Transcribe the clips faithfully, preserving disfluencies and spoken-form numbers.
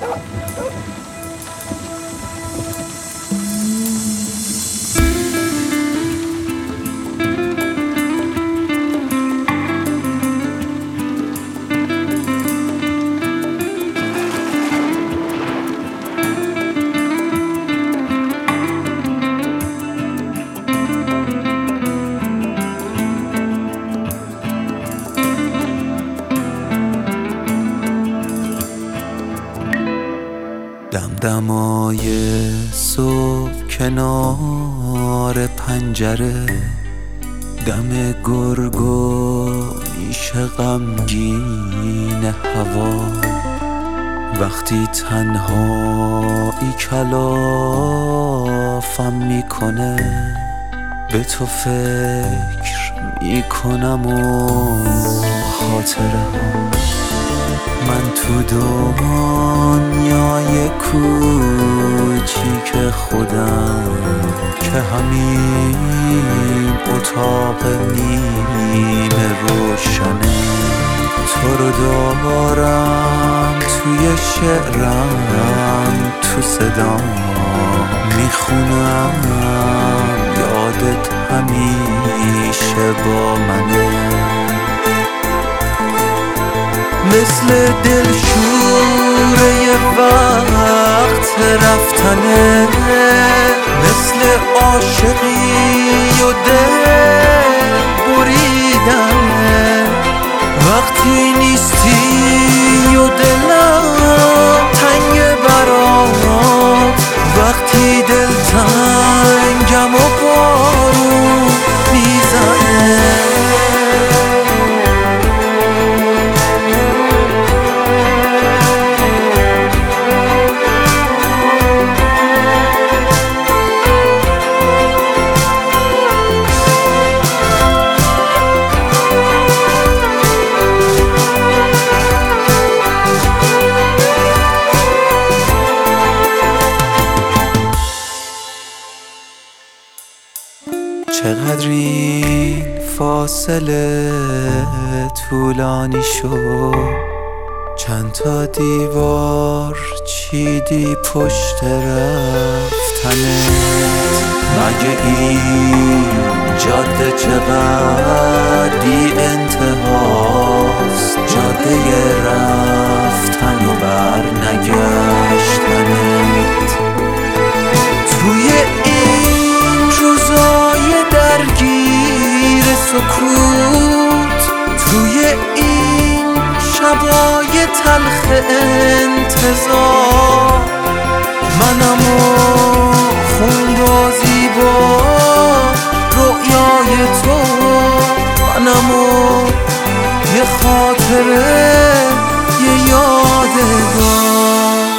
دمدمای صبح کنار پنجره، دم گرگو میشه غمگین هوا. وقتی تنهایی کلافم میکنه، به تو فکر میکنم و خاطره ها. من تو دنیای کوچیک خودم که همین اتاق نیمه روشنه، تو رو دارم توی شعرم، تو صدام میخونم، یادت همیشه با منه. مثل دلشوره وقت رفتنه، مثل عاشقی و دل بریدنه. وقتی نیستی و دلم تنگ برات، وقتی دلتنگم و بارون میزنه. چقدر این فاصله طولانی شد، چند تا دیوار چیدی پشت رفتنت. مگه این جاده چقدی انتهاست، جاده رفتن و بر نگشتنت. توی این روزای درگیر سکوت، توی این شبای تلخ انتظار، منم و خونبازی با رؤیای تو، منم و یه خاطره، یه یادگار.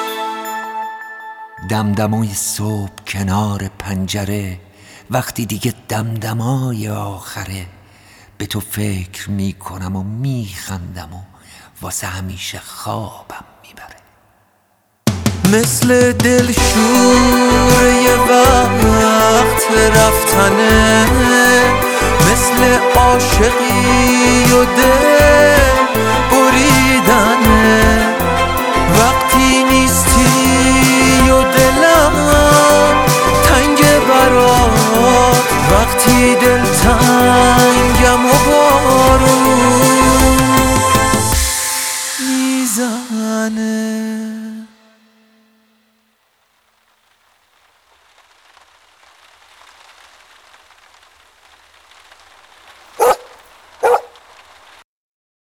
دمدمای صبح کنار پنجره، وقتی دیگه دمدمای آخره، به تو فکر میکنم و میخندم و واسه همیشه خوابم میبره. مثل دلشوره وقت رفتنه، مثل عاشقی و دل بریدنه. وقتی نیستی و دلم تنگ برات، وقتی دلتنگم و بارون میزنه.